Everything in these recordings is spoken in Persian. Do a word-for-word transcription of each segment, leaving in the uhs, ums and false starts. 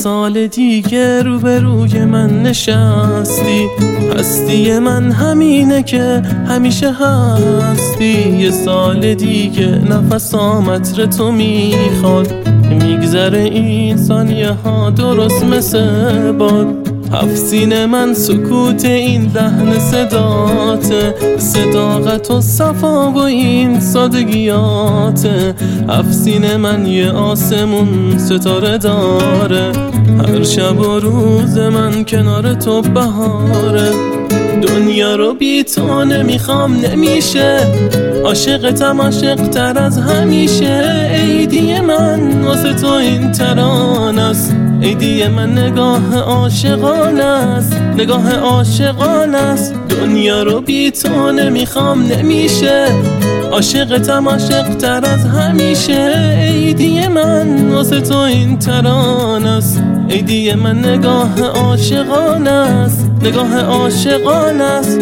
سال دیگه روبروی من نشستی، هستی من همینه که همیشه هستی. یه سال دیگه نفسام عطر تو میخواد، میگذره این ثانیه ها درست مثل باد. هفت سینه من سکوت این لحن صداته، صداقت و صفا و این سادگیاته. هفت سینه من یه آسمون ستاره داره، هر شب و روز من کنار تو بهاره. دنیا رو بی تو نمیخوام نمیشه، عاشقتم عاشق تر از همیشه. عیدی من واسه تو این ترانه است، عیدی من نگاه عاشقانه است، نگاه عاشقانه است. دنیا رو بی تو نمیخوام نمیشه، عاشقتم عاشق تر از همیشه. عیدی من واسه تو این ترانه است، عیدی من نگاه عاشقانه است، نگاه عاشقانه است.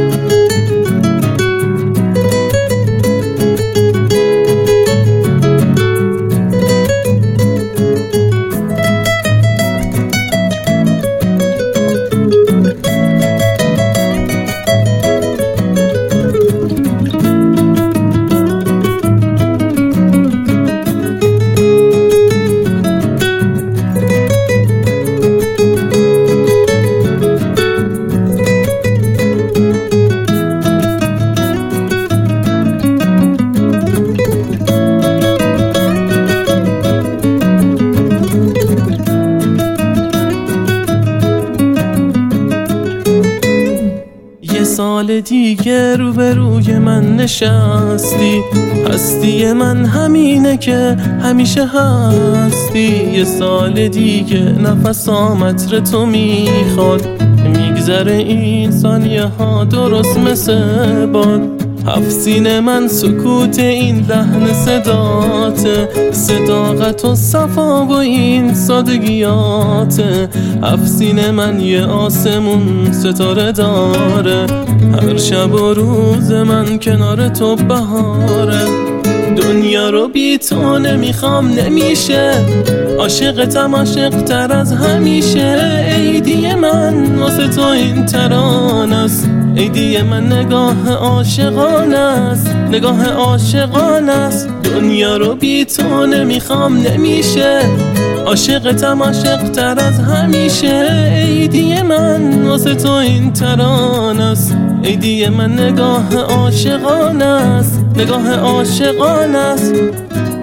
سال دیگه روبروی من نشستی، هستی من همینه که همیشه هستی. یه سال دیگه نفسام عطر تو میخواد، میگذره این ثانیه ها درست مثل باد. هفت سینه من سکوت این لحن صداته، صداقت و صفا و این سادگیاته. هفت سینه من یه آسمون ستاره داره، هر شب و روز من کنار تو بهاره. دنیا رو بی تو نمیخوام نمیشه، عاشقتم عاشق تر از همیشه. عیدی من واسه تو این ترانه است، عیدی من نگاه عاشقانه است، نگاه عاشقانه است. دنیا رو بی تو نمیخوام نمیشه، عاشقتم عاشق تر از همیشه. عیدی من واسه تو این ترانه است، عیدی من نگاه عاشقانه است، نگاه عاشقانه است.